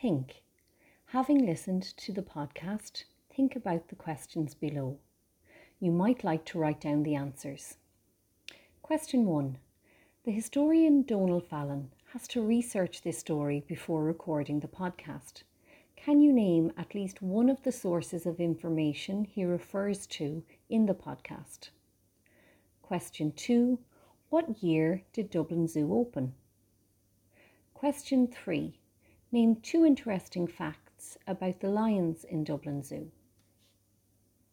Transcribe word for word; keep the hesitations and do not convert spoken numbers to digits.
think. Having listened to the podcast, think about the questions below. You might like to write down the answers. Question one. The historian Donal Fallon has to research this story before recording the podcast. Can you name at least one of the sources of information he refers to in the podcast? Question two. What year did Dublin Zoo open? Question three. Name two interesting facts about the lions in Dublin Zoo.